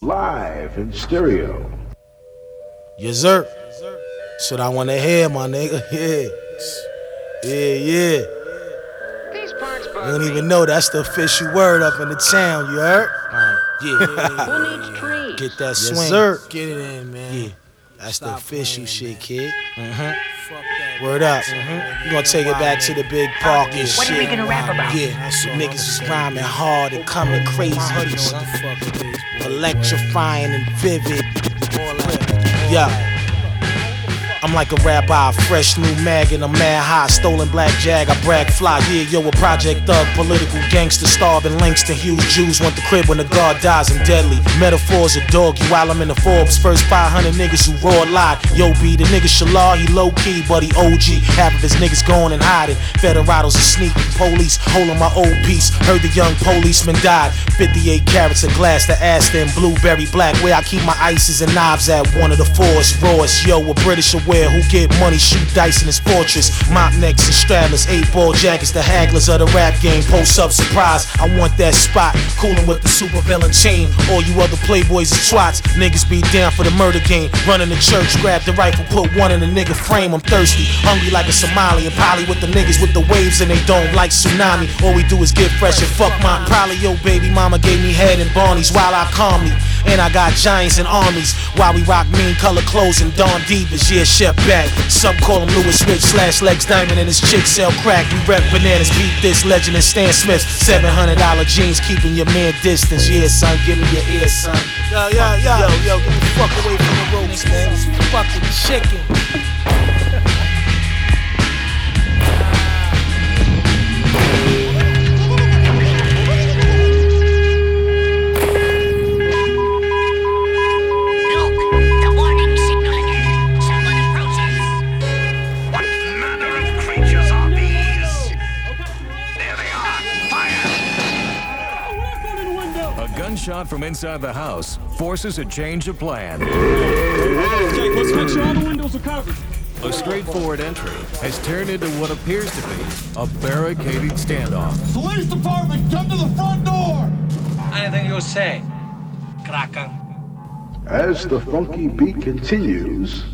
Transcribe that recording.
Live in stereo. Yes, sir. Shit I wanna hear, my nigga. Yeah. These parts bug You don't me. even know that's the official word up in the town, you heard? Yeah. Who needs trees? Get that swing. Yes, sir. Get it in, man. Yeah. That's the Stop official playing, shit, man. kid. Fuck that. Word up. You gonna take it back to the big park and What are we shit. gonna rap about? Yeah, the niggas is rhyming hard and coming crazy. Electrifying and vivid. Yeah. I'm like a rabbi, fresh new mag and I'm mad high. Stolen black jag, I brag fly. Yeah, yo, a project thug, political gangster, starving Langston Hughes. Jews want the crib when the guard dies and deadly. Metaphors a doggy while I'm in the Forbes. First 500 niggas who raw lied. Yo, B, the nigga Shalal, he low key, but he OG. Half of his niggas gone and hiding. Federados are sneaking, police holding my old piece. Heard the young policeman died. 58 carats of glass, the Aston, blueberry black. Where I keep my ices and knives at one of the fours. Royce, yo, a British aware who get money, shoot dice in his fortress. Mop necks and straddlers, 8-ball jackets, the hagglers of the rap game. Post up surprise, I want that spot. Coolin' with the super villain chain. All you other playboys and twats, niggas be down for the murder game. Running the church, grab the rifle, put one in the nigga frame. I'm thirsty, hungry like a Somali. And probably with the niggas with the waves and they don't like tsunami. All we do is get fresh and fuck mine. Probably your baby mama gave me head and Barney's while I calmly. And I got giants and armies while we rock mean color clothes and Don Divas. Yeah, Chef back. Some call him Louis Rich / Lex Diamond and his chick sell crack. We rep bananas, beat this legend and Stan Smith. $700 jeans keeping your man distance. Yeah, son, give me your ear, son. Yo, get the fuck away from the ropes, man. This fucking chicken. Gunshot from inside the house forces a change of plan. Jake, let's make sure all the windows are covered. A straightforward entry has turned into what appears to be a barricaded standoff. Police department, come to the front door! Anything you say, Kraken. As the funky beat continues,